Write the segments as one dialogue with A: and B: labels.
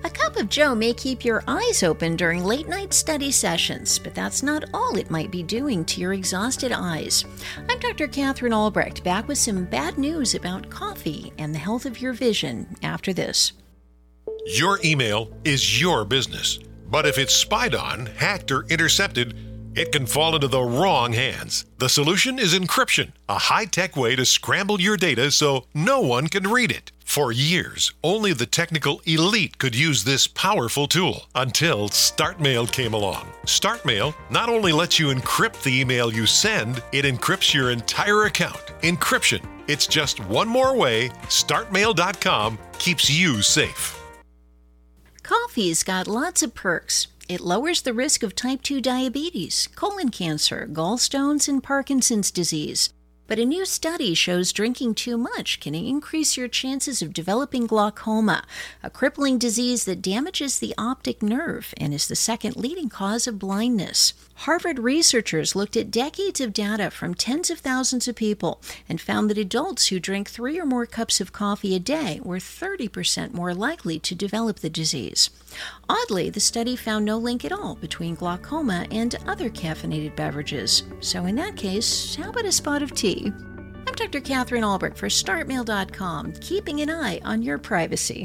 A: A cup of joe may keep your eyes open during late-night study sessions, but that's not all it might be doing to your exhausted eyes. I'm Dr. Catherine Albrecht, back with some bad news about coffee and the health of your vision after this.
B: Your email is your business, but if it's spied on, hacked, or intercepted, it can fall into the wrong hands. The solution is encryption, a high-tech way to scramble your data so no one can read it. For years, only the technical elite could use this powerful tool until StartMail came along. StartMail not only lets you encrypt the email you send, it encrypts your entire account. Encryption. It's just one more way StartMail.com keeps you safe.
A: Coffee's got lots of perks. It lowers the risk of type 2 diabetes, colon cancer, gallstones, and Parkinson's disease. But a new study shows drinking too much can increase your chances of developing glaucoma, a crippling disease that damages the optic nerve and is the second leading cause of blindness. Harvard researchers looked at decades of data from tens of thousands of people and found that adults who drank 3 or more cups of coffee a day were 30% more likely to develop the disease. Oddly, the study found no link at all between glaucoma and other caffeinated beverages. So in that case, how about a spot of tea? I'm Dr. Catherine Albrecht for StartMail.com, keeping an eye on your privacy.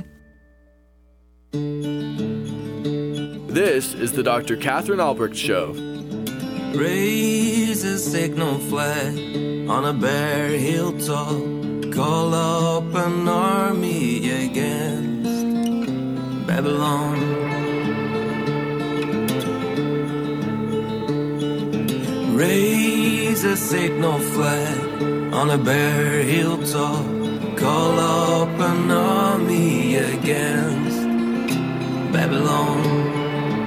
C: This is the Dr. Catherine Albrecht Show.
D: Raise a signal flag on a bare hilltop. Call up an army against Babylon. Raise a signal flag on a bare hilltop. Call up an army against Babylon.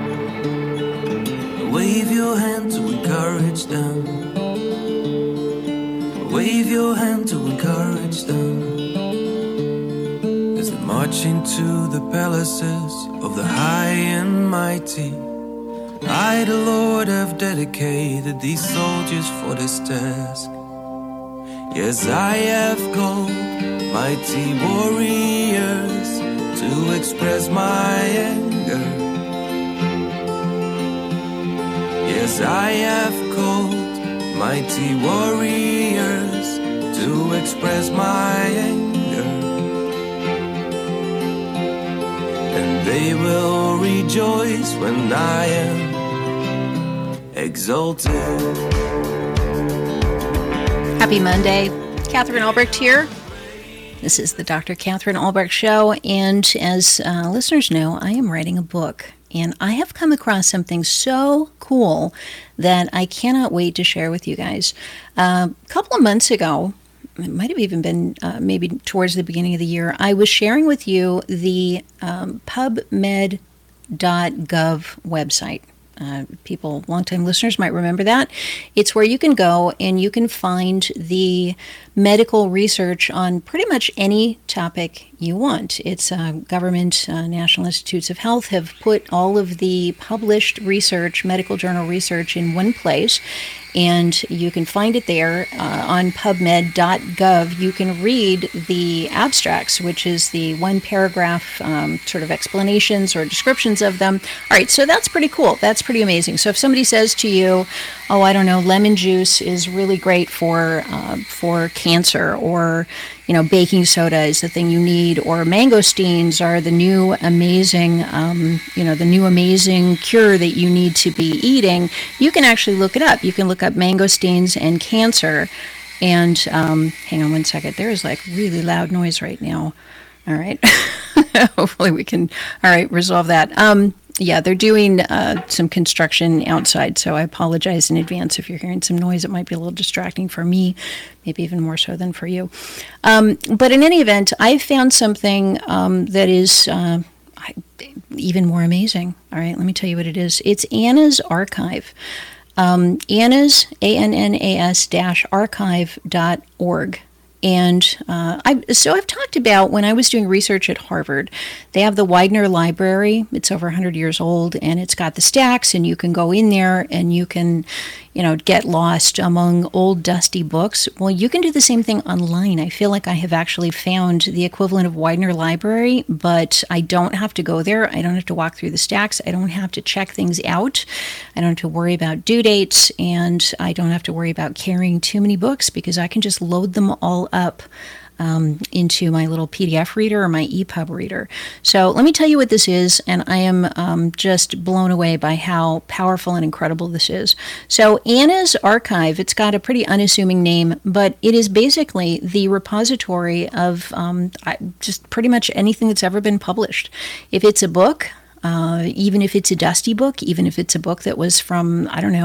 D: Wave your hand to encourage them. Wave your hand to encourage them. As they march into the palaces of the high and mighty. I, the Lord, have dedicated these soldiers for this task. Yes, I have called mighty warriors to express my anger. Yes, I have called mighty warriors to express my anger. And they will rejoice when I am exalted.
A: Happy Monday. Catherine Albrecht here. This is the Dr. Catherine Albrecht Show, and as listeners know, I am writing a book, and I have come across something so cool that I cannot wait to share with you guys. A couple of months ago, it might have even been maybe towards the beginning of the year, I was sharing with you the PubMed.gov website. People, longtime listeners might remember that. It's where you can go and you can find the medical research on pretty much any topic you want. It's government, National Institutes of Health have put all of the published research, medical journal research in one place, and you can find it there on PubMed.gov. You can read the abstracts, which is the one paragraph sort of explanations or descriptions of them. All right, so that's pretty cool. That's pretty amazing. So if somebody says to you, oh, I don't know, lemon juice is really great for cancer, or baking soda is the thing you need, or mangosteens are the new amazing, the new amazing cure that you need to be eating. You can actually look it up. You can look up mangosteens and cancer. And hang on one second. There is like really loud noise right now. All right. Hopefully we can, all right, resolve that. Yeah, they're doing some construction outside, so I apologize in advance if you're hearing some noise. It might be a little distracting for me, maybe even more so than for you. But in any event, I found something that is even more amazing. All right, let me tell you what it is. It's Anna's Archive. Anna's, ANNAS-archive.org. And I've talked about when I was doing research at Harvard, they have the Widener Library. It's over 100 years old, and it's got the stacks, and you can go in there and you can, get lost among old dusty books. Well, you can do the same thing online. I feel like I have actually found the equivalent of Widener Library, but I don't have to go there. I don't have to walk through the stacks. I don't have to check things out. I don't have to worry about due dates, and I don't have to worry about carrying too many books because I can just load them all up into my little PDF reader or my EPUB reader. So let me tell you what this is, and I am just blown away by how powerful and incredible this is. So Anna's Archive, it's got a pretty unassuming name, but it is basically the repository of just pretty much anything that's ever been published. If it's a book, even if it's a dusty book, even if it's a book that was from,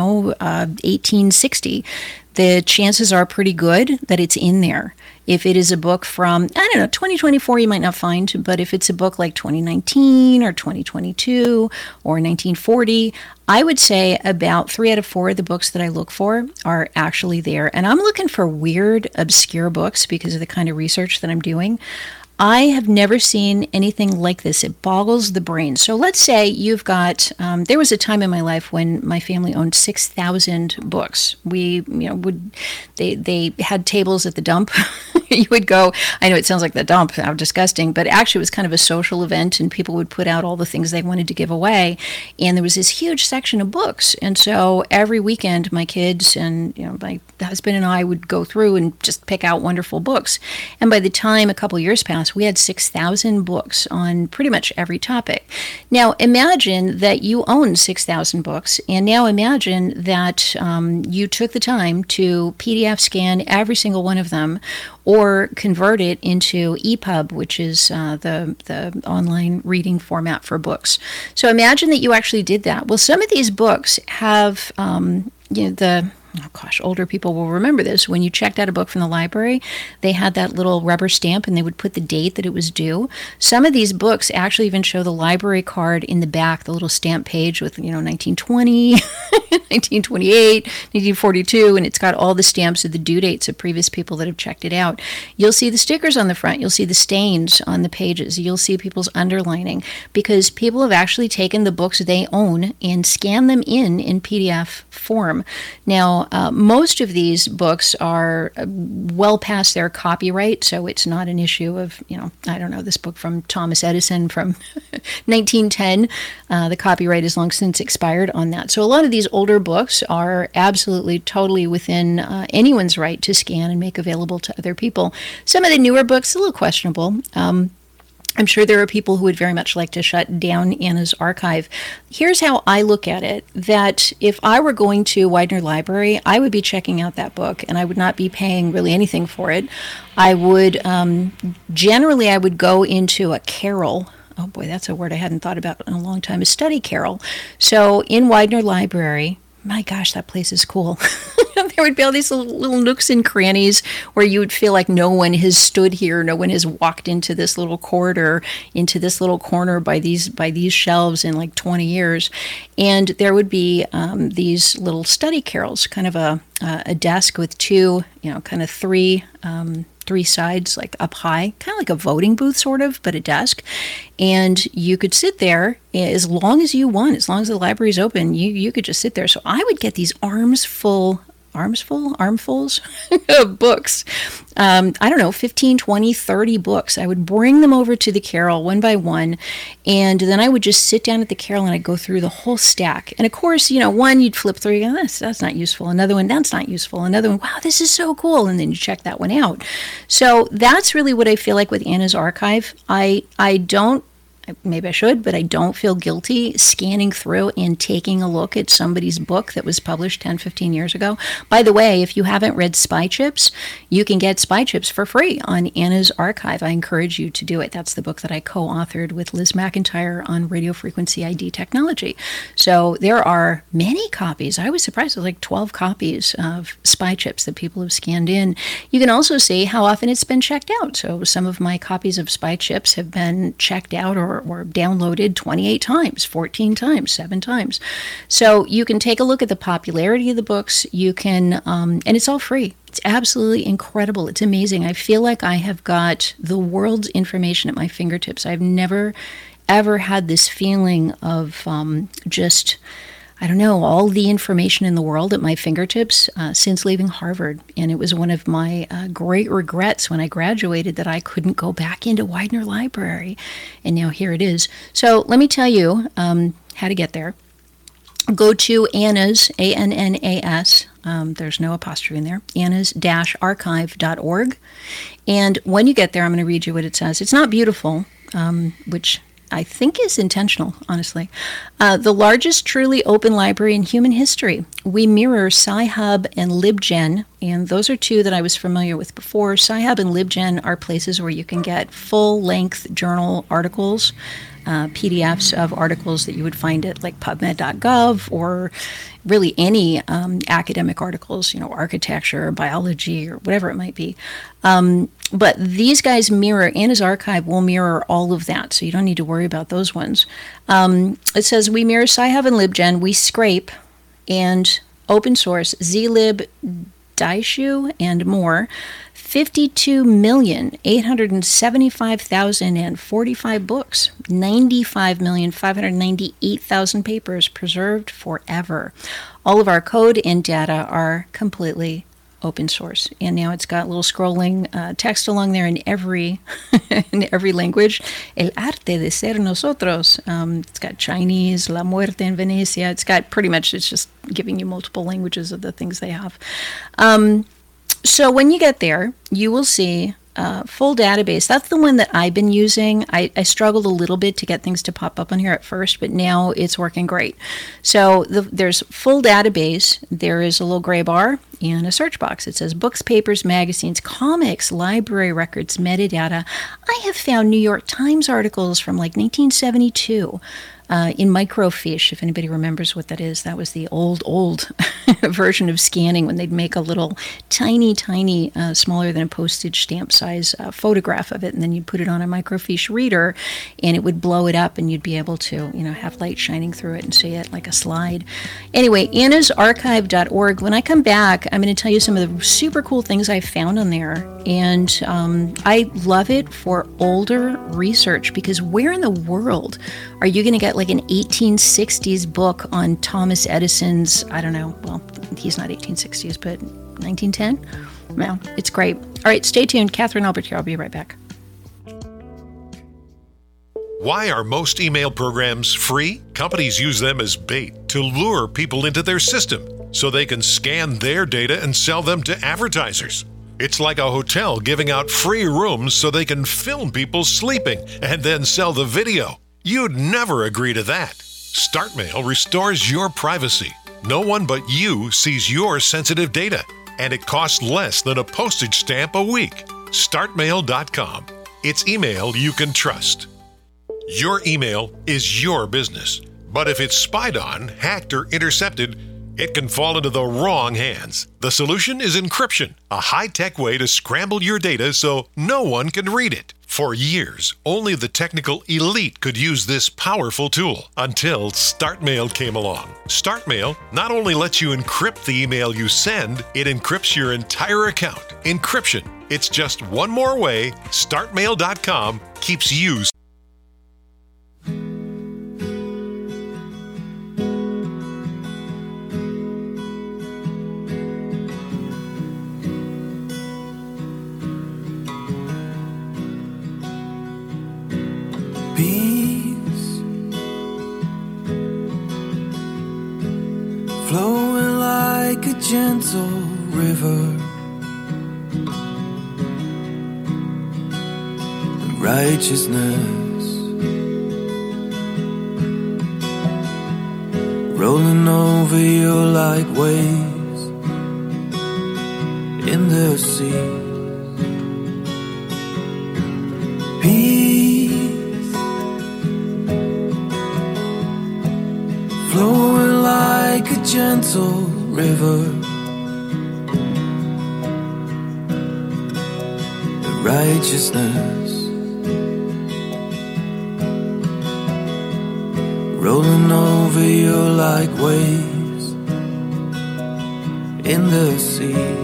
A: 1860, the chances are pretty good that it's in there. If it is a book from, 2024, you might not find, but if it's a book like 2019 or 2022 or 1940, I would say about 3 out of 4 of the books that I look for are actually there. And I'm looking for weird, obscure books because of the kind of research that I'm doing. I have never seen anything like this. It boggles the brain. So let's say you've got, there was a time in my life when my family owned 6,000 books. We, they had tables at the dump. You would go, I know it sounds like the dump, how disgusting, but actually it was kind of a social event and people would put out all the things they wanted to give away. And there was this huge section of books. And so every weekend, my kids and, my husband and I would go through and just pick out wonderful books. And by the time a couple years passed, we had 6,000 books on pretty much every topic. Now, imagine that you own 6,000 books, and now imagine that you took the time to PDF scan every single one of them or convert it into EPUB, which is the online reading format for books. So imagine that you actually did that. Well, some of these books have, older people will remember this. When you checked out a book from the library, they had that little rubber stamp and they would put the date that it was due. Some of these books actually even show the library card in the back, the little stamp page with, 1920, 1928, 1942, and it's got all the stamps of the due dates of previous people that have checked it out. You'll see the stickers on the front. You'll see the stains on the pages. You'll see people's underlining because people have actually taken the books they own and scanned them in PDF form. Now, most of these books are well past their copyright, so it's not an issue of, this book from Thomas Edison from 1910. The copyright has long since expired on that. So a lot of these older books are absolutely, totally within anyone's right to scan and make available to other people. Some of the newer books, a little questionable. I'm sure there are people who would very much like to shut down Anna's Archive. Here's how I look at it, that if I were going to Widener Library, I would be checking out that book, and I would not be paying really anything for it. I would, generally, I would go into a carrel. Oh boy, that's a word I hadn't thought about in a long time, a study carrel. So in Widener Library, my gosh, that place is cool. There would be all these little nooks and crannies where you would feel like no one has stood here, no one has walked into this little corridor, into this little corner by these shelves in like 20 years. And there would be these little study carrels, kind of a desk with two, kind of three sides, like up high, kind of like a voting booth sort of, but a desk. And you could sit there as long as you want, as long as the library's open, you could just sit there. So I would get these armfuls of books. 15, 20, 30 books. I would bring them over to the carrel one by one, and then I would just sit down at the carrel and I'd go through the whole stack. And of course, one you'd flip through, you go, that's not useful. Another one, that's not useful. Another one, wow, this is so cool. And then you check that one out. So that's really what I feel like with Anna's Archive. Maybe I should, but I don't feel guilty scanning through and taking a look at somebody's book that was published 10, 15 years ago. By the way, if you haven't read Spy Chips, you can get Spy Chips for free on Anna's Archive. I encourage you to do it. That's the book that I co-authored with Liz McIntyre on radio frequency ID technology. So there are many copies. I was surprised. There's like 12 copies of Spy Chips that people have scanned in. You can also see how often it's been checked out. So some of my copies of Spy Chips have been checked out or downloaded 28 times, 14 times, 7 times. So you can take a look at the popularity of the books. You can, and it's all free. It's absolutely incredible. It's amazing. I feel like I have got the world's information at my fingertips. I've never, ever had this feeling of just I don't know, all the information in the world at my fingertips since leaving Harvard. And it was one of my great regrets when I graduated that I couldn't go back into Widener Library. And now here it is. So let me tell you how to get there. Go to Anna's, ANNAS, there's no apostrophe in there, annas-archive.org. And when you get there, I'm going to read you what it says. It's not beautiful, which I think is intentional, honestly. The largest truly open library in human history. We mirror Sci-Hub and LibGen, and those are two that I was familiar with before. Sci-Hub and LibGen are places where you can get full-length journal articles, PDFs of articles that you would find at like PubMed.gov or really any academic articles, architecture, biology, or whatever it might be. But these guys mirror, Anna's Archive will mirror all of that, so you don't need to worry about those ones. It says, we mirror Sci-Hub and LibGen, we scrape, and open source, zlib, Daishu, and more, 52,875,045 books, 95,598,000 papers preserved forever. All of our code and data are completely open source. And now it's got little scrolling text along there in every in every language. El arte de ser nosotros. It's got Chinese, La Muerte en Venecia. It's got pretty much, it's just giving you multiple languages of the things they have. So when you get there, you will see full database. That's the one that I've been using. I struggled a little bit to get things to pop up on here at first, but now it's working great. So there's full database. There is a little gray bar and a search box. It says books, papers, magazines, comics, library records, metadata. I have found New York Times articles from like 1972. In microfiche, if anybody remembers what that is. That was the old version of scanning when they'd make a little tiny, smaller than a postage stamp size photograph of it, and then you'd put it on a microfiche reader, and it would blow it up, and you'd be able to, have light shining through it and see it like a slide. Anyway, annasarchive.org. When I come back, I'm going to tell you some of the super cool things I found on there, and I love it for older research, because where in the world are you going to get like an 1860s book on Thomas Edison's, I don't know, well, he's not 1860s, but 1910? Well, it's great. All right, stay tuned. Catherine Albert here. I'll be right back.
B: Why are most email programs free? Companies use them as bait to lure people into their system so they can scan their data and sell them to advertisers. It's like a hotel giving out free rooms so they can film people sleeping and then sell the video. You'd never agree to that. StartMail restores your privacy. No one but you sees your sensitive data, and it costs less than a postage stamp a week. StartMail.com. It's email you can trust. Your email is your business, but if it's spied on, hacked, or intercepted, it can fall into the wrong hands. The solution is encryption, a high-tech way to scramble your data so no one can read it. For years, only the technical elite could use this powerful tool until StartMail came along. StartMail not only lets you encrypt the email you send, it encrypts your entire account. Encryption. It's just one more way StartMail.com keeps you.
D: Peace flowing like a gentle river, and righteousness rolling over you like waves in the sea. Peace flowing like a gentle river, and righteousness rolling over you like waves in the sea.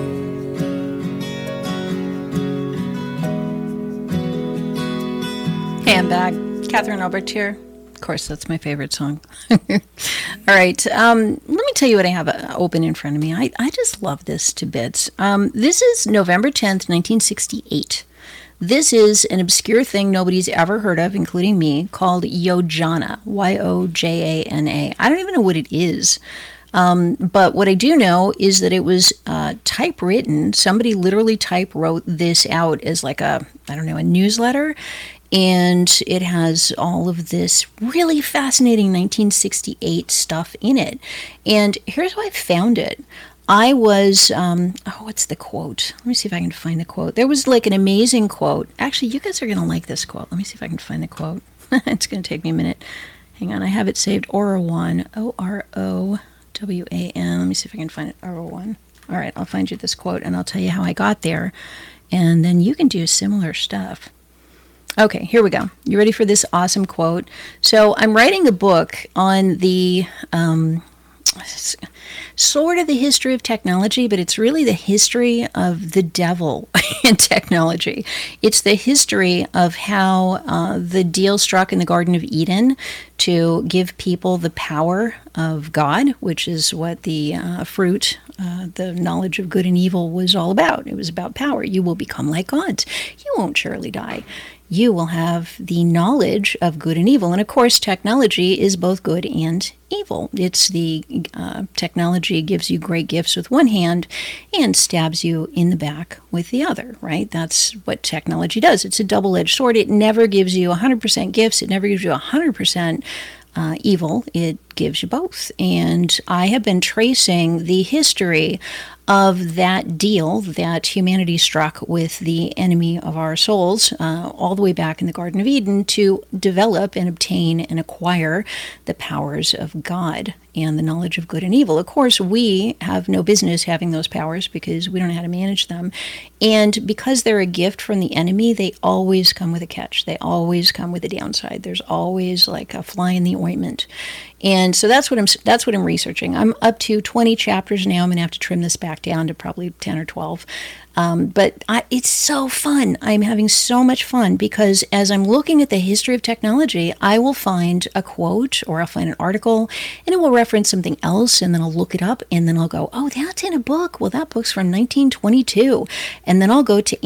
A: Hey, I'm back. Catherine Albert here. Of course, that's my favorite song. All right. Let me tell you what I have open in front of me. I just love this to bits. This is November 10th, 1968. This is an obscure thing nobody's ever heard of, including me, called Yojana, Yojana. I don't even know what it is. But what I do know is that it was typewritten. Somebody literally wrote this out as like a newsletter. And it has all of this really fascinating 1968 stuff in it. And here's how I found it. I was, what's the quote? Let me see if I can find the quote. There was like an amazing quote. Actually, you guys are going to like this quote. Let me see if I can find the quote. It's going to take me a minute. Hang on. I have it saved. Orowan. Orowan. Let me see if I can find it. Orowan. All right. I'll find you this quote and I'll tell you how I got there. And then you can do similar stuff. Okay, here we go. You ready for this awesome quote? So I'm writing a book on the sort of the history of technology, but it's really the history of the devil in technology. It's the history of how the deal struck in the Garden of Eden to give people the power of God, which is what the fruit, the knowledge of good and evil was all about. It was about power. You will become like gods. You won't surely die. You will have the knowledge of good and evil. And of course, technology is both good and evil. It's the technology gives you great gifts with one hand and stabs you in the back with the other, right? That's what technology does. It's a double-edged sword. It never gives you 100% gifts. It never gives you 100% evil. It gives you both. And I have been tracing the history of that deal that humanity struck with the enemy of our souls all the way back in the Garden of Eden to develop and obtain and acquire the powers of God and the knowledge of good and evil. Of course, we have no business having those powers because we don't know how to manage them. And because they're a gift from the enemy, they always come with a catch. They always come with a downside. There's always like a fly in the ointment. And so that's what I'm researching. I'm up to 20 chapters now. I'm going to have to trim this back down to probably 10 or 12. But it's so fun. I'm having so much fun because as I'm looking at the history of technology, I will find a quote or I'll find an article and it will reference something else and then I'll look it up and then I'll go, oh, that's in a book. Well, that book's from 1922. And then I'll go to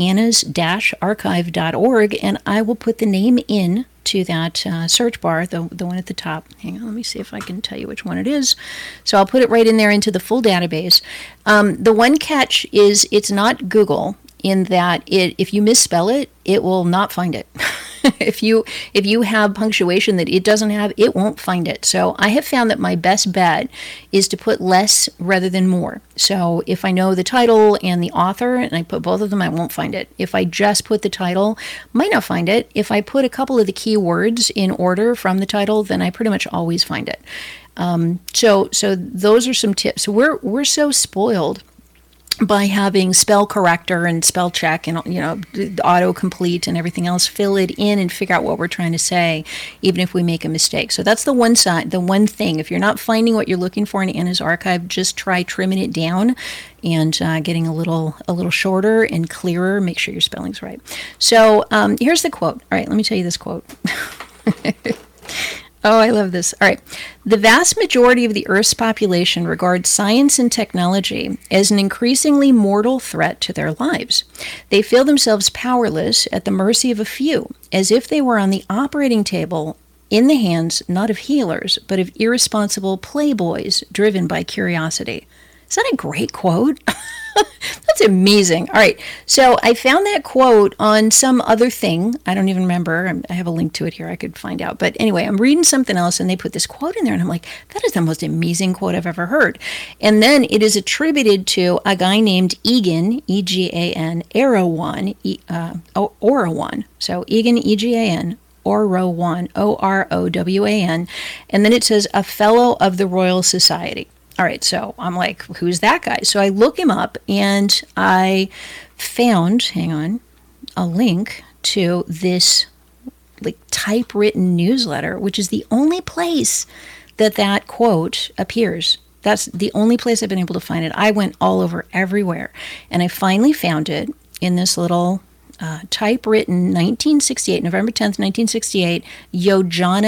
A: annas-archive.org and I will put the name in to that search bar, the one at the top. Hang on, let me see if I can tell you which one it is. So I'll put it right in there into the full database. The one catch is it's not Google in that if you misspell it, it will not find it. If you have punctuation that it doesn't have, it won't find it. So I have found that my best bet is to put less rather than more. So if I know the title and the author and I put both of them, I won't find it. If I just put the title, might not find it. If I put a couple of the key words in order from the title, then I pretty much always find it. So those are some tips. We're so spoiled by having spell corrector and spell check and autocomplete and everything else, fill it in and figure out what we're trying to say, even if we make a mistake. So that's the one side, the one thing. If you're not finding what you're looking for in Anna's archive, just try trimming it down and getting a little shorter and clearer. Make sure your spelling's right. So here's the quote. All right, let me tell you this quote. Oh, I love this. All right. The vast majority of the Earth's population regards science and technology as an increasingly mortal threat to their lives. They feel themselves powerless at the mercy of a few, as if they were on the operating table in the hands not of healers, but of irresponsible playboys driven by curiosity. Is that a great quote? That's amazing. All right. So I found that quote on some other thing. I don't even remember. I have a link to it here. I could find out. But anyway, I'm reading something else and they put this quote in there and I'm like, that is the most amazing quote I've ever heard. And then it is attributed to a guy named Egan, E-G-A-N, Orowan, Orowan. So Egan, E-G-A-N, Orowan, O-R-O-W-A-N. And then it says a fellow of the Royal Society. All right, so I'm like, who's that guy? So I look him up and I found, hang on, a link to this like typewritten newsletter, which is the only place that quote appears. That's the only place I've been able to find it. I went all over everywhere and I finally found it in this little typewritten 1968, November 10th, 1968, Yojana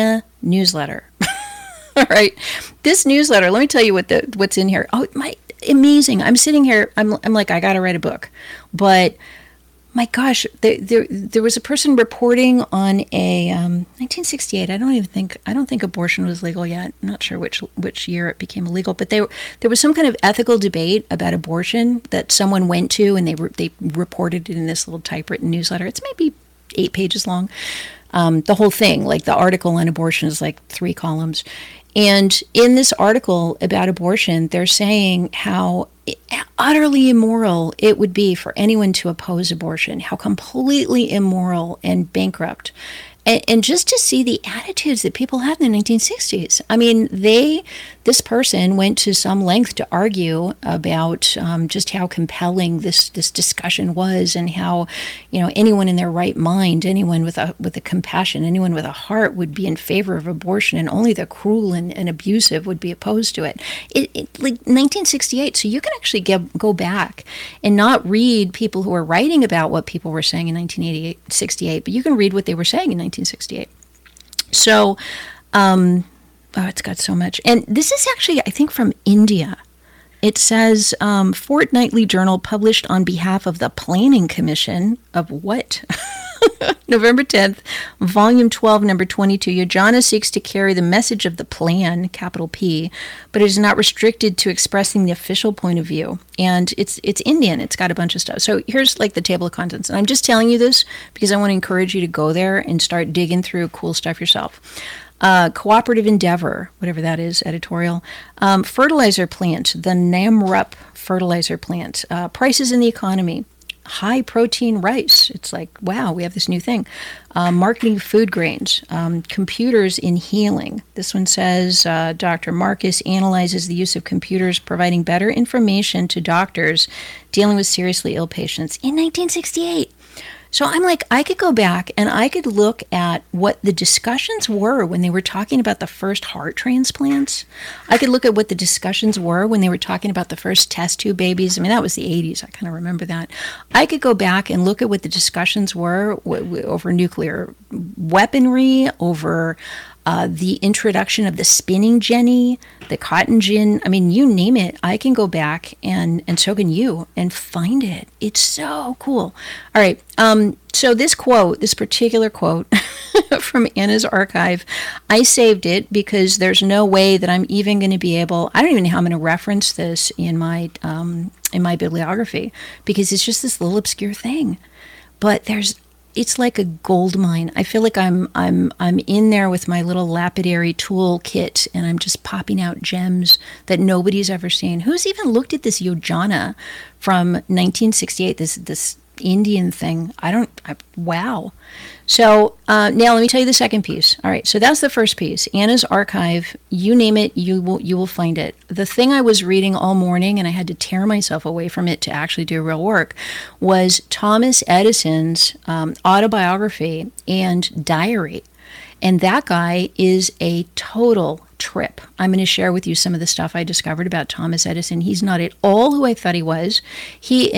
A: newsletter. All right. This newsletter, let me tell you what's in here. Oh, amazing. I'm sitting here, I'm like, I got to write a book. But my gosh, there was a person reporting on a 1968. I don't think abortion was legal yet. I'm not sure which year it became illegal, but there was some kind of ethical debate about abortion that someone went to, and they reported it in this little typewritten newsletter. It's maybe 8 pages long. The whole thing, like the article on abortion, is like 3 columns. And in this article about abortion, they're saying how utterly immoral it would be for anyone to oppose abortion, how completely immoral and bankrupt. And just to see the attitudes that people had in the 1960s. I mean, this person went to some length to argue about just how compelling this discussion was, and how, anyone in their right mind, anyone with a compassion, anyone with a heart would be in favor of abortion, and only the cruel and abusive would be opposed to it. Like 1968, so you can actually go back and not read people who were writing about what people were saying in 1968, but you can read what they were saying in 1968. So, it's got so much. And this is actually, I think, from India. It says, Fortnightly Journal published on behalf of the Planning Commission of what? November 10th, Volume 12, Number 22. Yojana seeks to carry the message of the plan, capital P, but it is not restricted to expressing the official point of view. And it's Indian. It's got a bunch of stuff. So here's like the table of contents. And I'm just telling you this because I want to encourage you to go there and start digging through cool stuff yourself. Cooperative Endeavor, whatever that is, editorial. Fertilizer plant, the Namrup fertilizer plant. Prices in the economy. High protein rice. It's like, wow, we have this new thing. Marketing food grains. Computers in healing. This one says Dr. Marcus analyzes the use of computers providing better information to doctors dealing with seriously ill patients in 1968. So I'm like, I could go back and I could look at what the discussions were when they were talking about the first heart transplants. I could look at what the discussions were when they were talking about the first test tube babies. I mean, that was the 80s. I kind of remember that. I could go back and look at what the discussions were over nuclear weaponry, over the introduction of the spinning jenny, the cotton gin. I mean, you name it. I can go back and so can you, and find it. It's so cool. All right. So this particular quote from Anna's archive, I saved it because there's no way that I'm even going to be able, I don't even know how I'm going to reference this in my bibliography, because it's just this little obscure thing. But it's like a gold mine. I feel like I'm in there with my little lapidary tool kit, and I'm just popping out gems that nobody's ever seen. Who's even looked at this Yojana from 1968? This Indian thing. Wow. So now let me tell you the second piece. All right, so that's the first piece. Anna's archive. You name it, you will find it. The thing I was reading all morning, and I had to tear myself away from it to actually do real work, was Thomas Edison's autobiography and diary. And that guy is a total trip. I'm going to share with you some of the stuff I discovered about Thomas Edison. He's not at all who I thought he was. He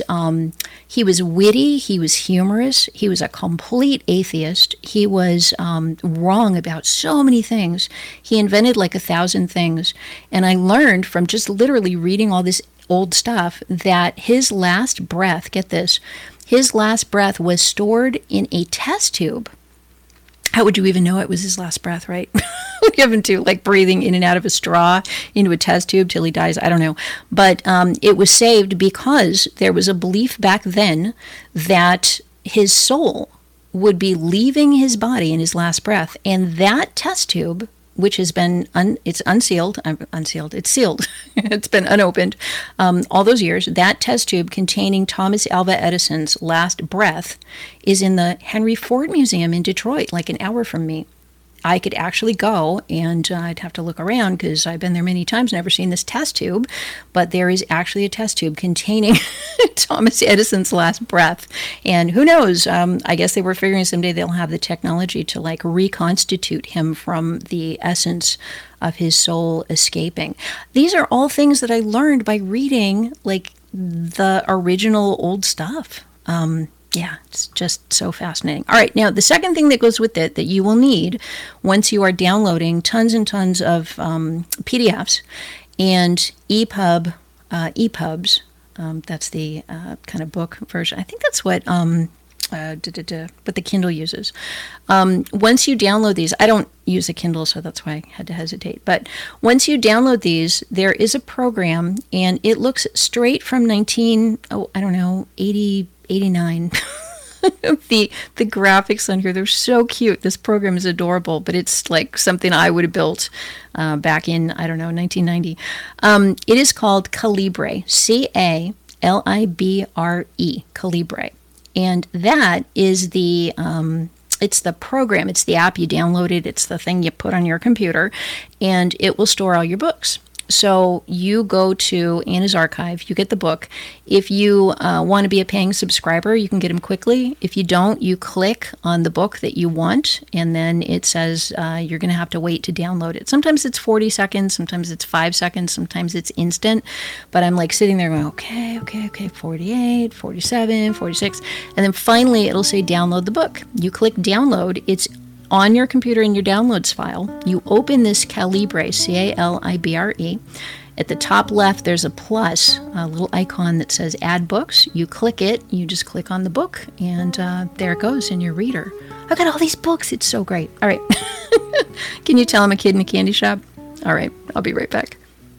A: was witty. He was humorous. He was a complete atheist. He was wrong about so many things. He invented like 1,000 things. And I learned from just literally reading all this old stuff that his last breath, get this, his last breath was stored in a test tube. How would you even know it was his last breath, right? Give him to like breathing in and out of a straw into a test tube till he dies. I don't know. But it was saved because there was a belief back then that his soul would be leaving his body in his last breath. And that test tube, which has been, it's sealed. It's been unopened all those years. That test tube containing Thomas Alva Edison's last breath is in the Henry Ford Museum in Detroit, like an hour from me. I could actually go, and I'd have to look around because I've been there many times, never seen this test tube, but there is actually a test tube containing Thomas Edison's last breath. And who knows, I guess they were figuring someday they'll have the technology to like reconstitute him from the essence of his soul escaping. These are all things that I learned by reading like the original old stuff. Yeah, it's just so fascinating. All right, now the second thing that goes with it that you will need once you are downloading tons and tons of PDFs and EPUBs, that's the kind of book version. I think that's what what the Kindle uses. Once you download these, I don't use a Kindle, so that's why I had to hesitate. But once you download these, there is a program, and it looks straight from 80, 89. The graphics on here, they're so cute. This program is adorable, but it's like something I would have built back in, 1990. It is called Calibre, Calibre, Calibre. And that is it's the program, it's the app you downloaded, it's the thing you put on your computer, and it will store all your books. So you go to Anna's Archive, you get the book. If you want to be a paying subscriber, you can get them quickly. If you don't, you click on the book that you want, and then it says you're going to have to wait to download it. Sometimes it's 40 seconds, sometimes it's 5 seconds, sometimes it's instant. But I'm like sitting there going, okay, 48, 47, 46. And then finally it'll say download the book. You click download. It's on your computer in your downloads file. You open this Calibre, Calibre. At the top left, there's a plus, a little icon that says add books. You click it, you just click on the book, and there it goes in your reader. I've got all these books. It's so great. All right. Can you tell I'm a kid in a candy shop? All right. I'll be right back.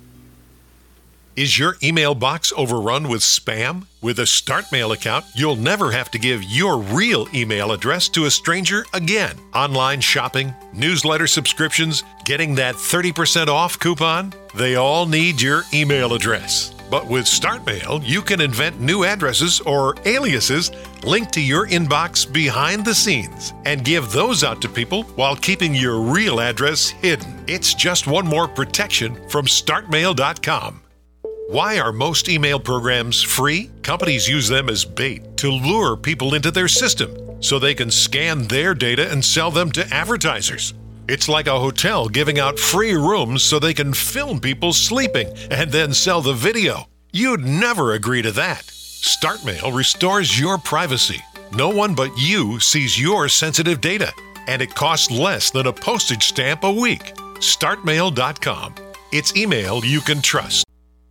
B: Is your email box overrun with spam? With a StartMail account, you'll never have to give your real email address to a stranger again. Online shopping, newsletter subscriptions, getting that 30% off coupon, they all need your email address. But with StartMail, you can invent new addresses or aliases linked to your inbox behind the scenes and give those out to people while keeping your real address hidden. It's just one more protection from StartMail.com. Why are most email programs free? Companies use them as bait to lure people into their system so they can scan their data and sell them to advertisers. It's like a hotel giving out free rooms so they can film people sleeping and then sell the video. You'd never agree to that. StartMail restores your privacy. No one but you sees your sensitive data, and it costs less than a postage stamp a week. StartMail.com. It's email you can trust.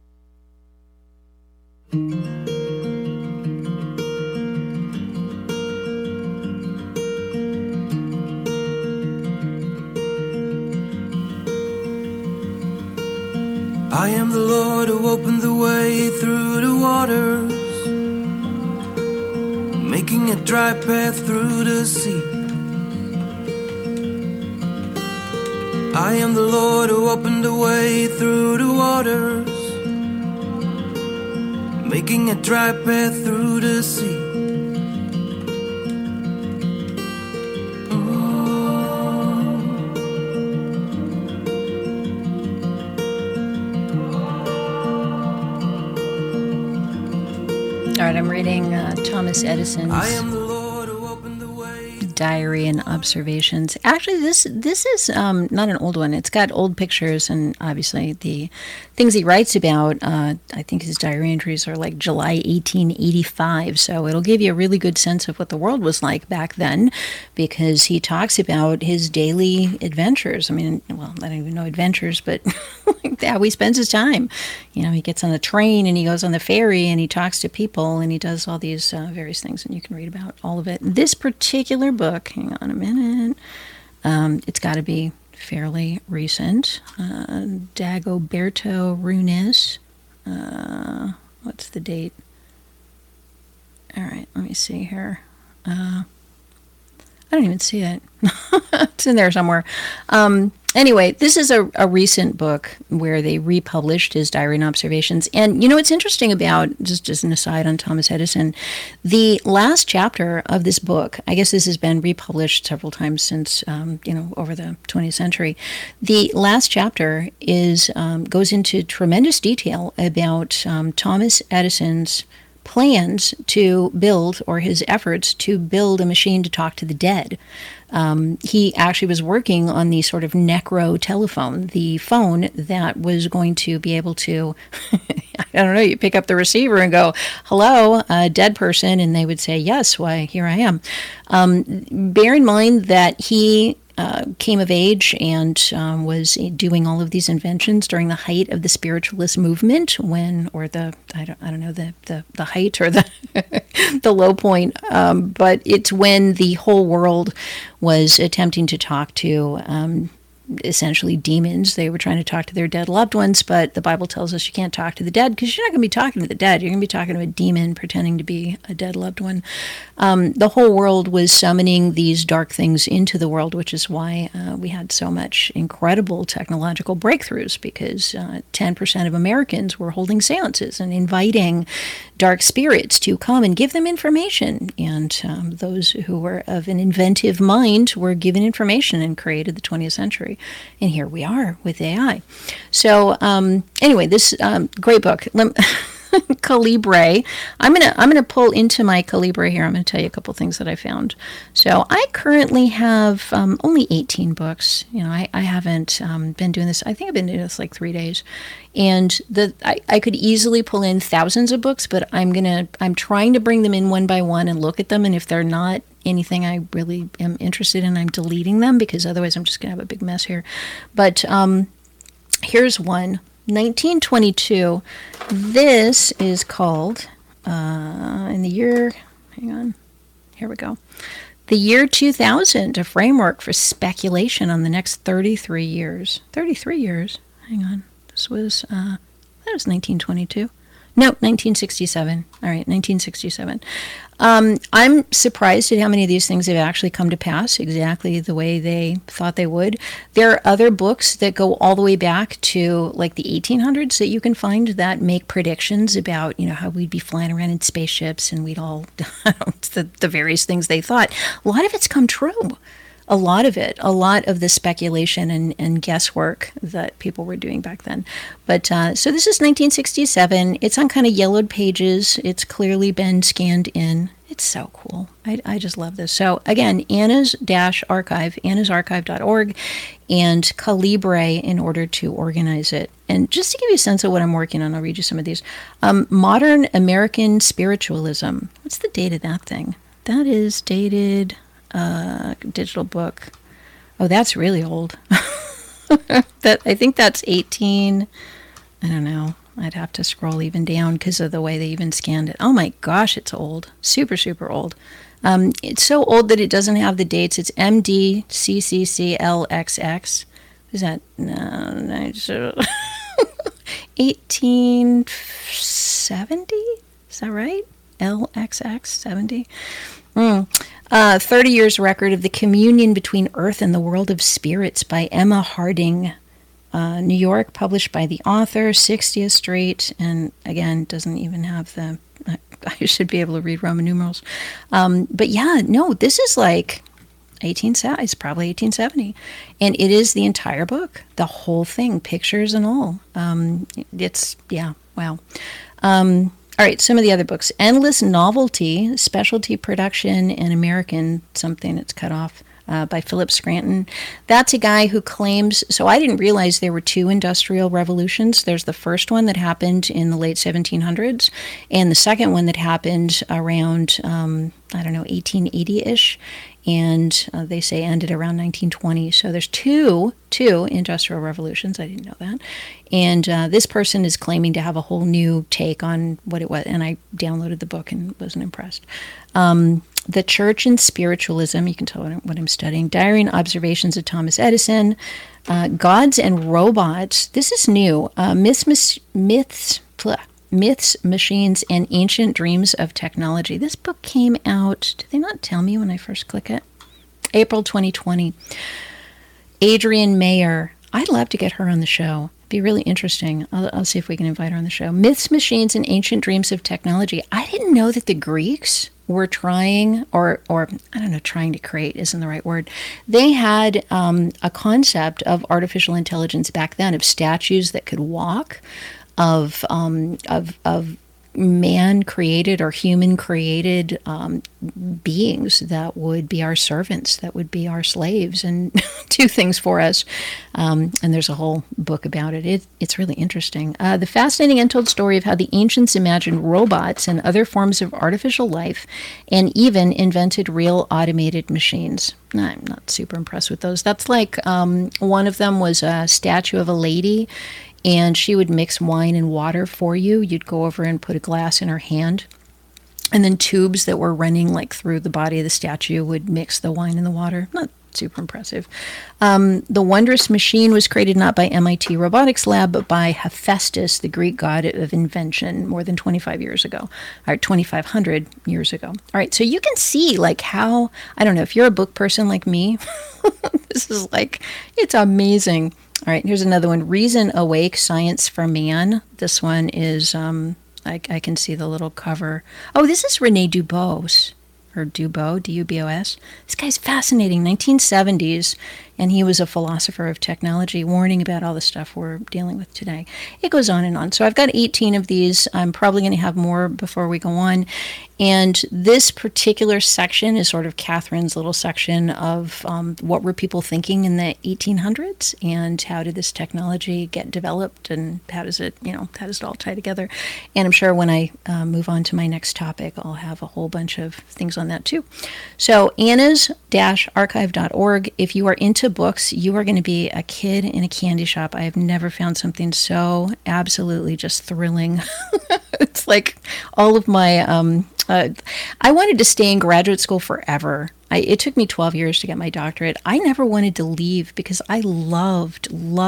D: I am the Lord who opened the way through the waters, making a dry path through the sea. I am the Lord who opened the way through the waters, making a dry path through the sea.
A: All right, I'm reading Thomas Edison's
D: I am the Lord who opened the way.
A: Diary and Observations. Actually, this is not an old one. It's got old pictures and obviously the things he writes about. I think his diary entries are like July 1885. So it'll give you a really good sense of what the world was like back then, because he talks about his daily adventures. I mean, well, I don't even know adventures, but how he spends his time. You know, he gets on the train and he goes on the ferry and he talks to people and he does all these various things, and you can read about all of it. This particular book, hang on a minute, it's got to be fairly recent. Dagoberto Ruiz. What's the date? All right, let me see here. I don't even see it. It's in there somewhere. Anyway, this is a recent book where they republished his diary and observations. And, you know, what's interesting about, just as an aside on Thomas Edison, the last chapter of this book, I guess this has been republished several times since, over the 20th century. The last chapter goes into tremendous detail about Thomas Edison's plans to build, or his efforts to build, a machine to talk to the dead. He actually was working on the sort of necro telephone, the phone that was going to be able to, I don't know, you pick up the receiver and go, hello, a dead person, and they would say, yes, why, here I am. Bear in mind that he came of age and was doing all of these inventions during the height of the spiritualist movement, or the height or the the low point, but it's when the whole world was attempting to talk to essentially demons. They were trying to talk to their dead loved ones, but the Bible tells us you can't talk to the dead, because you're not going to be talking to the dead. You're going to be talking to a demon pretending to be a dead loved one. The whole world was summoning these dark things into the world, which is why we had so much incredible technological breakthroughs, because 10% of Americans were holding seances and inviting dark spirits to come and give them information. And those who were of an inventive mind were given information and created the 20th century. And here we are with AI. So anyway, this great book, Calibre. I'm gonna pull into my Calibre here. I'm gonna tell you a couple things that I found. So I currently have only 18 books. You know, I haven't been doing this. I think I've been doing this like 3 days, and I could easily pull in thousands of books, but I'm trying to bring them in one by one and look at them, and if they're not anything I really am interested in, I'm deleting them, because otherwise I'm just gonna have a big mess here. But here's one. 1922. This is called, in the year, hang on, here we go. The year 2000, a framework for speculation on the next 33 years. 33 years? Hang on. That was 1922. No, 1967. All right, 1967. I'm surprised at how many of these things have actually come to pass exactly the way they thought they would. There are other books that go all the way back to like the 1800s that you can find that make predictions about, you know, how we'd be flying around in spaceships and we'd all, the various things they thought. A lot of it's come true. A lot of the speculation and guesswork that people were doing back then. But so this is 1967. It's on kind of yellowed pages. It's clearly been scanned in. It's so cool. I just love this. So again, Anna's Archive, annasarchive.org, and Calibre in order to organize it. And just to give you a sense of what I'm working on, I'll read you some of these. Modern American Spiritualism. What's the date of that thing? That is dated... digital book. Oh, that's really old. I think that's 18. I don't know. I'd have to scroll even down because of the way they even scanned it. Oh my gosh, it's old. Super, super old. It's so old that it doesn't have the dates. It's MDCCCLXX. Is that? No, 1870? Is that right? LXX 70? 30 years record of the communion between earth and the world of spirits by Emma Harding, New York, published by the author, 60th Street, and again, doesn't even have the, I should be able to read Roman numerals. But yeah, no, this is like it's probably 1870, and it is the entire book, the whole thing, pictures and all. It's, yeah, wow. All right, some of the other books. Endless Novelty, Specialty Production, and American something that's cut off by Philip Scranton. That's a guy who claims, so I didn't realize there were two industrial revolutions. There's the first one that happened in the late 1700s, and the second one that happened around, 1880-ish. And they say ended around 1920. So there's two industrial revolutions. I didn't know that. And this person is claiming to have a whole new take on what it was. And I downloaded the book and wasn't impressed. The Church and Spiritualism. You can tell what I'm studying. Diary and Observations of Thomas Edison. Gods and Robots. This is new. Myths, Machines, and Ancient Dreams of Technology. This book came out, did they not tell me when I first click it? April 2020. Adrienne Mayer. I'd love to get her on the show. It'd be really interesting. I'll see if we can invite her on the show. Myths, Machines, and Ancient Dreams of Technology. I didn't know that the Greeks were trying, or I don't know, trying to create isn't the right word. They had a concept of artificial intelligence back then, of statues that could walk, of man-created or human-created beings that would be our servants, that would be our slaves and do things for us. And there's a whole book about it. It's really interesting. The fascinating untold story of how the ancients imagined robots and other forms of artificial life and even invented real automated machines. I'm not super impressed with those. That's like one of them was a statue of a lady, and she would mix wine and water for you. You'd go over and put a glass in her hand, and then tubes that were running like through the body of the statue would mix the wine and the water. Not super impressive. The wondrous machine was created not by MIT Robotics Lab, but by Hephaestus, the Greek god of invention, more than 25 years ago, or 2,500 years ago. All right, so you can see like how, I don't know, if you're a book person like me, this is like, it's amazing. All right, here's another one. Reason Awake, Science for Man. This one is, I can see the little cover. Oh, this is Rene Dubos, or Dubos, D-U-B-O-S. This guy's fascinating, 1970s, and he was a philosopher of technology, warning about all the stuff we're dealing with today. It goes on and on. So I've got 18 of these. I'm probably going to have more before we go on. And this particular section is sort of Catherine's little section of what were people thinking in the 1800s, and how did this technology get developed, and how does it, how does it all tie together? And I'm sure when I move on to my next topic, I'll have a whole bunch of things on that too. So Anna's-archive.org. If you are into books, you are going to be a kid in a candy shop. I have never found something so absolutely just thrilling. It's like all of my, I wanted to stay in graduate school forever. It took me 12 years to get my doctorate. I never wanted to leave because I loved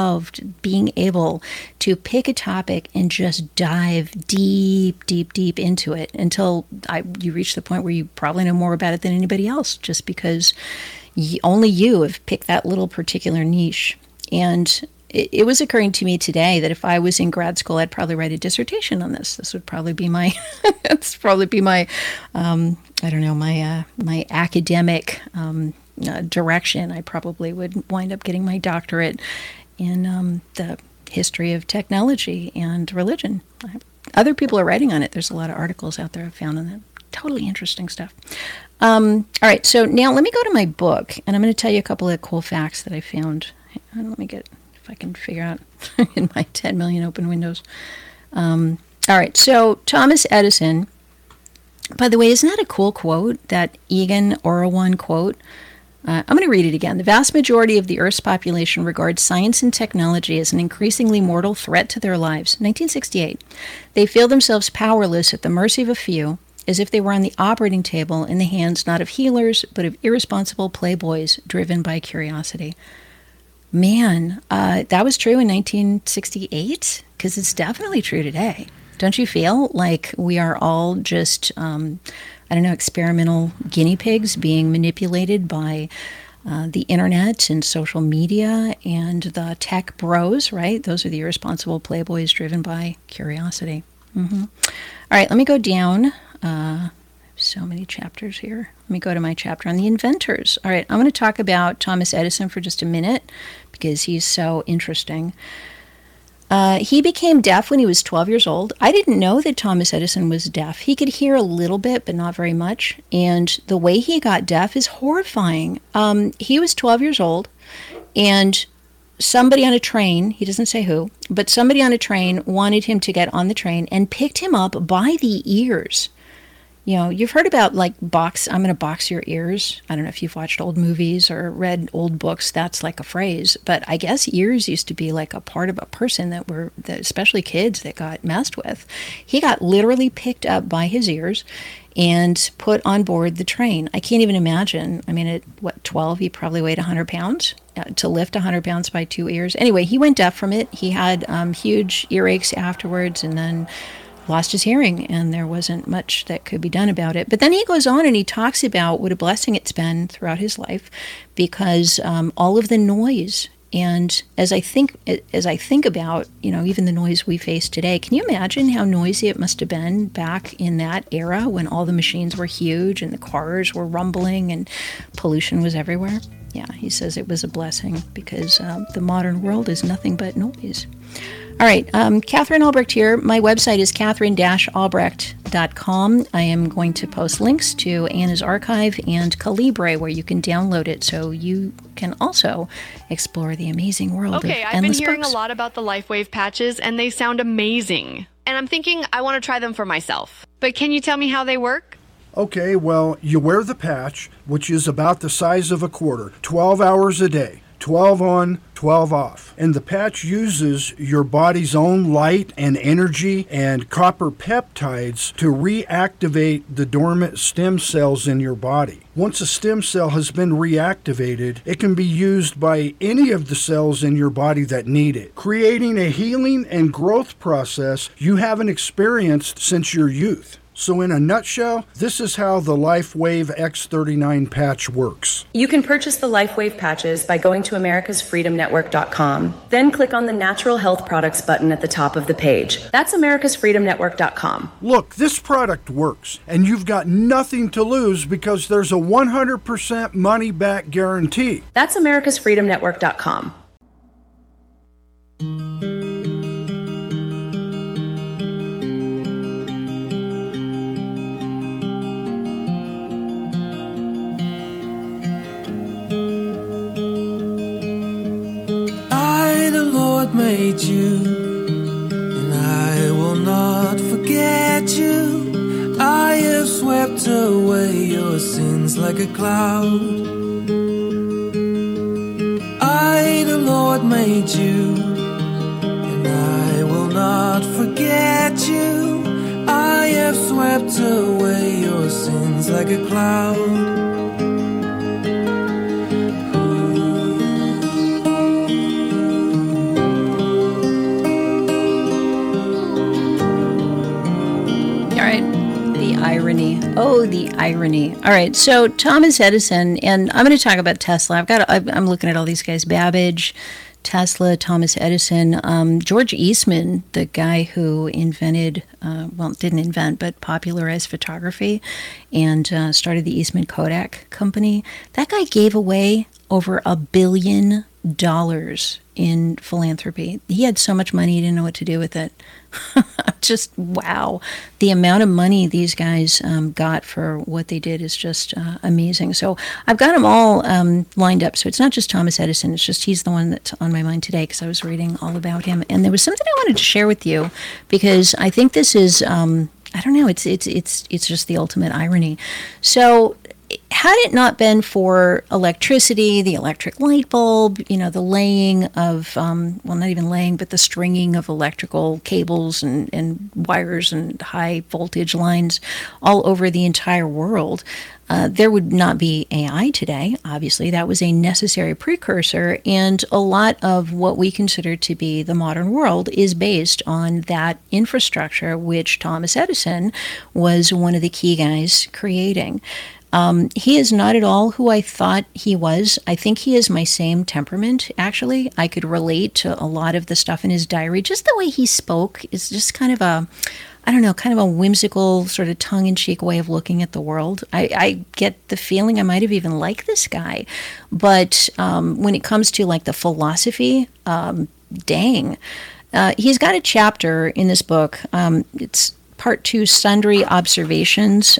A: being able to pick a topic and just dive deep into it until you reach the point where you probably know more about it than anybody else, just because only you have picked that little particular niche. And it was occurring to me today that if I was in grad school, I'd probably write a dissertation on this. This would probably be my, my academic direction. I probably would wind up getting my doctorate in the history of technology and religion. Other people are writing on it. There's a lot of articles out there I've found on that. Totally interesting stuff. All right, so now let me go to my book, and I'm going to tell you a couple of cool facts that I found. Let me get, if I can figure out in my 10 million open windows. All right, so Thomas Edison, by the way, isn't that a cool quote, that Egan Orawan quote? I'm going to read it again. The vast majority of the Earth's population regards science and technology as an increasingly mortal threat to their lives. 1968. They feel themselves powerless at the mercy of a few, as if they were on the operating table in the hands not of healers, but of irresponsible playboys driven by curiosity. Man, that was true in 1968, because it's definitely true today. Don't you feel like we are all just, experimental guinea pigs being manipulated by the internet and social media and the tech bros, right? Those are the irresponsible playboys driven by curiosity. Mm-hmm. All right, let me go down. So many chapters here. Let me go to my chapter on the inventors. All right, I'm going to talk about Thomas Edison for just a minute because he's so interesting. He became deaf when he was 12 years old. I didn't know that Thomas Edison was deaf. He could hear a little bit, but not very much. And the way he got deaf is horrifying. He was 12 years old, and somebody on a train, he doesn't say who, but somebody on a train wanted him to get on the train and picked him up by the ears. You know, you've heard about I'm going to box your ears. I don't know if you've watched old movies or read old books. That's like a phrase. But I guess ears used to be like a part of a person that especially kids, that got messed with. He got literally picked up by his ears and put on board the train. I can't even imagine. I mean, at 12, he probably weighed 100 pounds. To lift 100 pounds by two ears. Anyway, he went deaf from it. He had huge earaches afterwards, and then lost his hearing, and there wasn't much that could be done about it. But then he goes on and he talks about what a blessing it's been throughout his life, because all of the noise, and as I think about, even the noise we face today, can you imagine how noisy it must have been back in that era when all the machines were huge and the cars were rumbling and pollution was everywhere? Yeah, he says it was a blessing because the modern world is nothing but noise. All right, Catherine Albrecht here. My website is catherine-albrecht.com. I am going to post links to Anna's archive and Calibre where you can download it so you can also explore the amazing world of
E: Okay, I've been
A: endless
E: hearing
A: books.
E: a lot about the LifeWave patches, and they sound amazing. And I'm thinking I want to try them for myself. But can you tell me how they work?
F: Okay, well, you wear the patch, which is about the size of a quarter, 12 hours a day. 12 on, 12 off. And the patch uses your body's own light and energy and copper peptides to reactivate the dormant stem cells in your body. Once a stem cell has been reactivated, it can be used by any of the cells in your body that need it, creating a healing and growth process you haven't experienced since your youth. So in a nutshell, this is how the LifeWave X39 patch works.
G: You can purchase the LifeWave patches by going to americasfreedomnetwork.com. Then click on the Natural Health Products button at the top of the page. That's americasfreedomnetwork.com.
F: Look, this product works, and you've got nothing to lose because there's a 100% money-back guarantee.
G: That's americasfreedomnetwork.com.
D: Made you, and I will not forget you. I have swept away your sins like a cloud. I, the Lord, made you, and I will not forget you. I have swept away your sins like a cloud.
A: Irony. Oh, the irony. All right. So Thomas Edison, and I'm going to talk about Tesla. I'm looking at all these guys: Babbage, Tesla, Thomas Edison, George Eastman, the guy who invented, didn't invent, but popularized photography and started the Eastman Kodak company. That guy gave away over $1 billion in philanthropy. He had so much money, he didn't know what to do with it. Just wow. The amount of money these guys got for what they did is just amazing. So I've got them all lined up. So it's not just Thomas Edison. It's just he's the one that's on my mind today because I was reading all about him. And there was something I wanted to share with you because I think this is, I don't know, it's just the ultimate irony. So had it not been for electricity, the electric light bulb, the laying of, not even laying, but the stringing of electrical cables and wires and high voltage lines all over the entire world, there would not be AI today. Obviously, that was a necessary precursor, and a lot of what we consider to be the modern world is based on that infrastructure, which Thomas Edison was one of the key guys creating. He is not at all who I thought he was. I think he is my same temperament, actually. I could relate to a lot of the stuff in his diary. Just the way he spoke is just kind of a whimsical, sort of tongue-in-cheek way of looking at the world. I get the feeling I might have even liked this guy. But when it comes to, like, the philosophy, dang. He's got a chapter in this book. It's Part 2, Sundry Observations.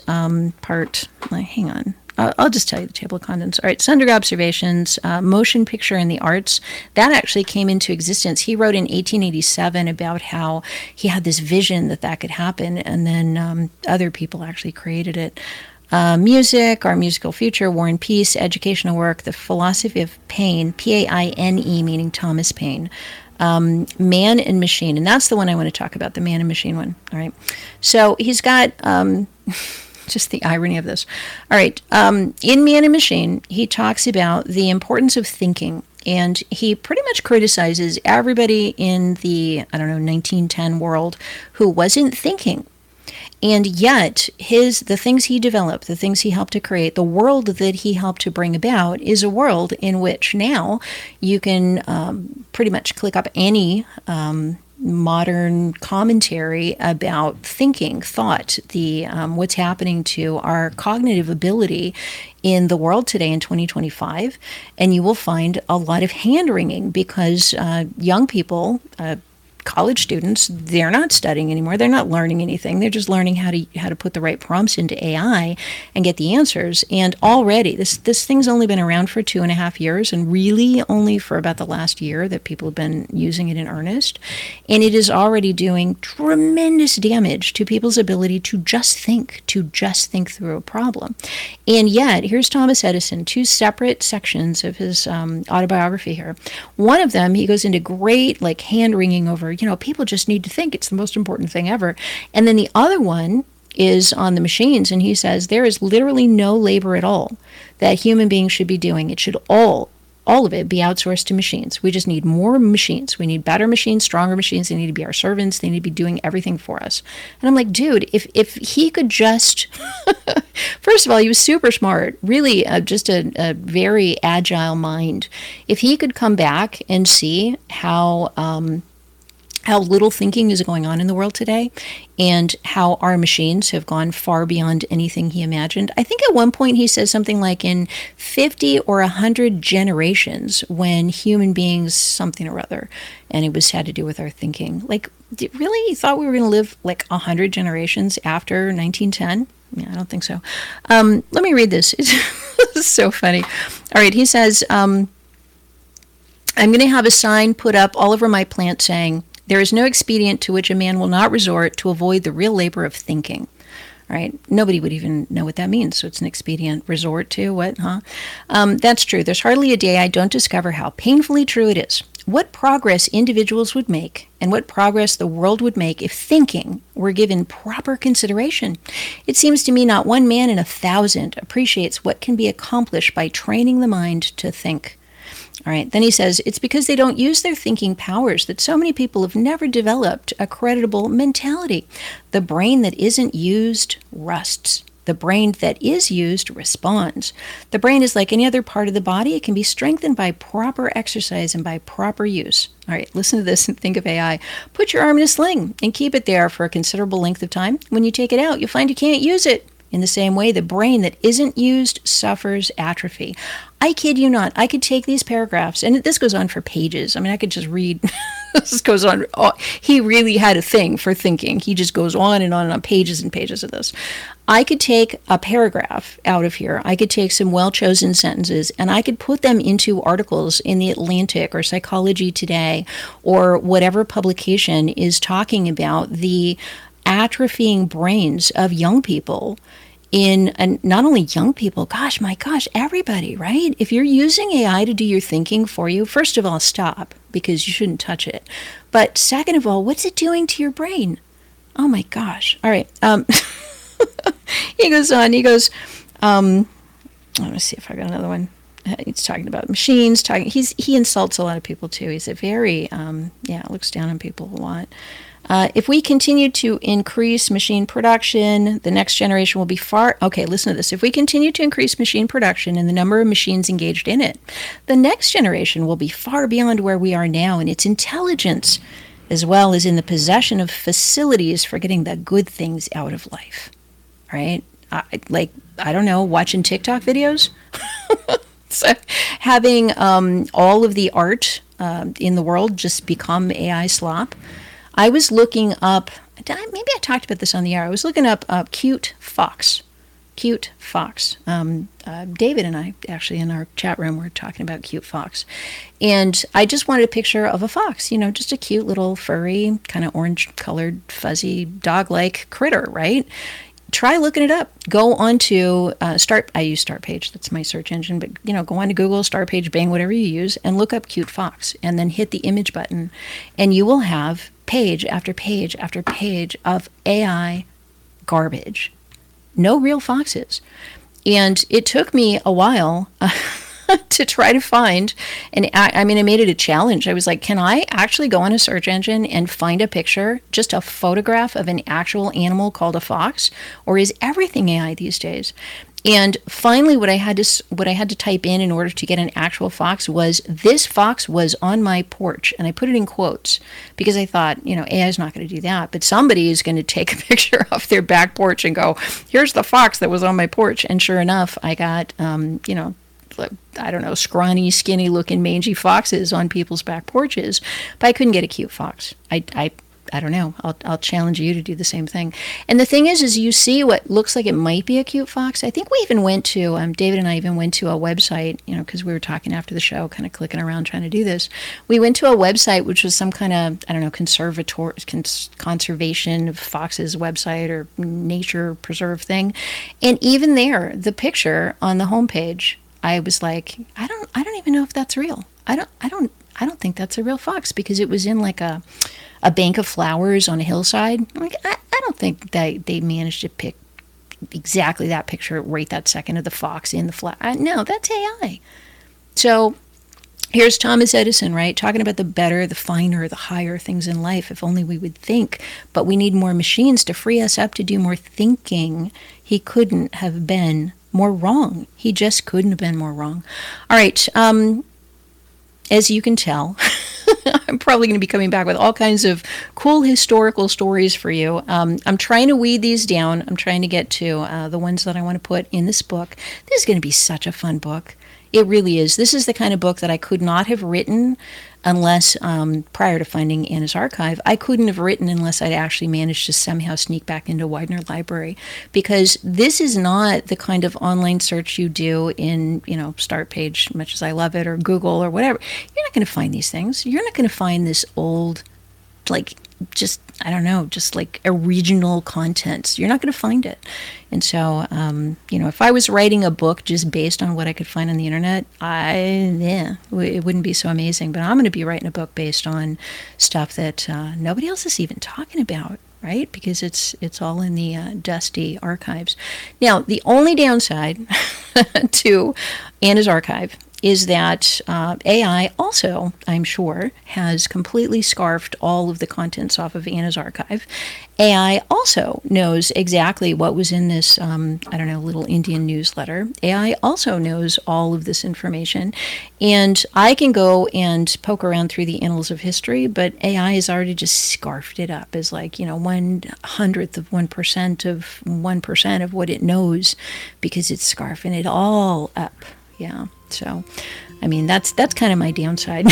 A: Hang on. I'll just tell you the table of contents. All right, Sundry Observations, Motion Picture and the Arts. That actually came into existence. He wrote in 1887 about how he had this vision that could happen, and then other people actually created it. Music, Our Musical Future, War and Peace, Educational Work, The Philosophy of Pain, Paine, meaning Thomas Paine. Man and Machine, and that's the one I want to talk about, the Man and Machine one. All right, so he's got just the irony of this. All right, in Man and Machine, he talks about the importance of thinking, and he pretty much criticizes everybody in the 1910 world who wasn't thinking. And yet, the things he developed, the things he helped to create, the world that he helped to bring about is a world in which now you can pretty much click up any modern commentary about thinking, thought, the what's happening to our cognitive ability in the world today in 2025, and you will find a lot of hand-wringing because young people, college students, they're not studying anymore. They're not learning anything. They're just learning how to put the right prompts into AI and get the answers. And already, this thing's only been around for 2.5 years, and really only for about the last year that people have been using it in earnest. And it is already doing tremendous damage to people's ability to just think through a problem. And yet, here's Thomas Edison, 2 separate sections of his autobiography here. One of them, he goes into great hand-wringing over, people just need to think. It's the most important thing ever. And then the other one is on the machines, and he says there is literally no labor at all that human beings should be doing. It should all of it be outsourced to machines. We just need more machines. We need better machines, stronger machines. They need to be our servants. They need to be doing everything for us. And I'm like, dude, if he could just, first of all, he was super smart, really just a very agile mind. If he could come back and see how little thinking is going on in the world today, and how our machines have gone far beyond anything he imagined. I think at one point he says something like in 50 or 100 generations, when human beings something or other, and it had to do with our thinking. Really, you thought we were going to live 100 generations after 1910? Yeah, I don't think so. Let me read this. It's so funny. All right, he says, I'm going to have a sign put up all over my plant saying, "There is no expedient to which a man will not resort to avoid the real labor of thinking." All right? Nobody would even know what that means. So it's an expedient. Resort to what, huh? That's true. There's hardly a day I don't discover how painfully true it is. What progress individuals would make, and what progress the world would make if thinking were given proper consideration. It seems to me not one man in 1,000 appreciates what can be accomplished by training the mind to think. All right, then he says, it's because they don't use their thinking powers that so many people have never developed a creditable mentality. The brain that isn't used rusts. The brain that is used responds. The brain is like any other part of the body. It can be strengthened by proper exercise and by proper use. All right, listen to this and think of AI. Put your arm in a sling and keep it there for a considerable length of time. When you take it out, you'll find you can't use it. In the same way, the brain that isn't used suffers atrophy. I kid you not. I could take these paragraphs, and this goes on for pages. I mean, I could just read. This goes on. Oh, he really had a thing for thinking. He just goes on and on pages and pages of this. I could take a paragraph out of here. I could take some well-chosen sentences, and I could put them into articles in The Atlantic or Psychology Today or whatever publication is talking about the atrophying brains of young people and not only young people, everybody, right? If you're using AI to do your thinking for you, first of all, stop, because you shouldn't touch it. But second of all, what's it doing to your brain? Oh my gosh. All right. He goes on, let me see if I got another one. He's talking about machines, he insults a lot of people too. He's a very, looks down on people a lot. If we continue to increase machine production, the next generation will be listen to this. If we continue to increase machine production and the number of machines engaged in it, the next generation will be far beyond where we are now in its intelligence, as well as in the possession of facilities for getting the good things out of life. Right? I don't know, watching TikTok videos? So having all of the art in the world just become AI slop. I was looking up, maybe I talked about this on the air. I was looking up cute fox. David and I, actually, in our chat room, were talking about cute fox. And I just wanted a picture of a fox, just a cute little furry, kind of orange-colored, fuzzy, dog-like critter, right? Try looking it up. Go on to I use Startpage, that's my search engine, but go on to Google, Startpage, Bing, whatever you use, and look up cute fox, and then hit the image button, and you will have page after page after page of AI garbage. No real foxes. And it took me a while to try to find, and I made it a challenge. I was like, can I actually go on a search engine and find a picture, just a photograph of an actual animal called a fox? Or is everything AI these days? And finally, what I had to type in order to get an actual fox was, this fox was on my porch. And I put it in quotes because I thought, AI is not going to do that. But somebody is going to take a picture of their back porch and go, here's the fox that was on my porch. And sure enough, I got, I don't know, scrawny, skinny looking mangy foxes on people's back porches. But I couldn't get a cute fox. I don't know. I'll challenge you to do the same thing. And the thing is you see what looks like it might be a cute fox. I think we even went to, David and I even went to a website, because we were talking after the show, kind of clicking around trying to do this. We went to a website which was some kind of, I don't know, conservation of foxes website or nature preserve thing. And even there, the picture on the homepage, I was like, I don't even know if that's real. I don't think that's a real fox, because it was in like a bank of flowers on a hillside. I'm like, I don't think that they managed to pick exactly that picture right that second of the fox in the flower. No, that's AI. So here's Thomas Edison, right? Talking about the better, the finer, the higher things in life. If only we would think, but we need more machines to free us up to do more thinking. He couldn't have been more wrong. He just couldn't have been more wrong. All right. As you can tell, I'm probably going to be coming back with all kinds of cool historical stories for you. I'm trying to weed these down. I'm trying to get to the ones that I want to put in this book. This is going to be such a fun book. It really is. This is the kind of book that I could not have written unless, prior to finding Anna's archive, I couldn't have written unless I'd actually managed to somehow sneak back into Widener Library. Because this is not the kind of online search you do in, Start Page, much as I love it, or Google or whatever. You're not going to find these things. You're not going to find this old, just like original content. You're not going to find it. And so, if I was writing a book just based on what I could find on the internet, it wouldn't be so amazing. But I'm going to be writing a book based on stuff that nobody else is even talking about, right? Because it's all in the dusty archives. Now, the only downside to Anna's archive is that AI also, I'm sure, has completely scarfed all of the contents off of Anna's archive. AI also knows exactly what was in this, little Indian newsletter. AI also knows all of this information. And I can go and poke around through the annals of history, but AI has already just scarfed it up as 1/100th of 1% of 1% of what it knows, because it's scarfing it all up. Yeah. So, that's kind of my downside.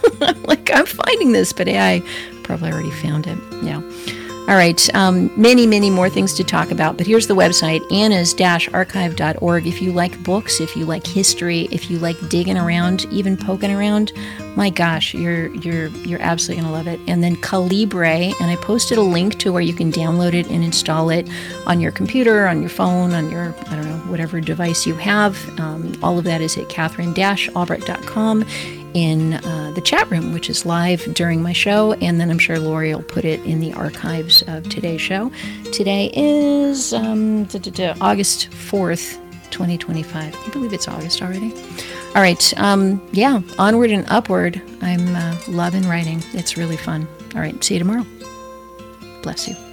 A: I'm finding this, but AI probably already found it. Yeah. All right. Many, many more things to talk about, but here's the website, annas-archive.org. If you like books, if you like history, if you like digging around, even poking around, my gosh, you're absolutely going to love it. And then Calibre, and I posted a link to where you can download it and install it on your computer, on your phone, on your, whatever device you have. All of that is at Catherine-Albrecht.com in the chat room, which is live during my show, and then I'm sure Lori will put it in the archives of today's show. Today is August 4th, 2025. I believe it's August already. All right, onward and upward. I'm loving writing. It's really fun. All right, see you tomorrow. Bless you.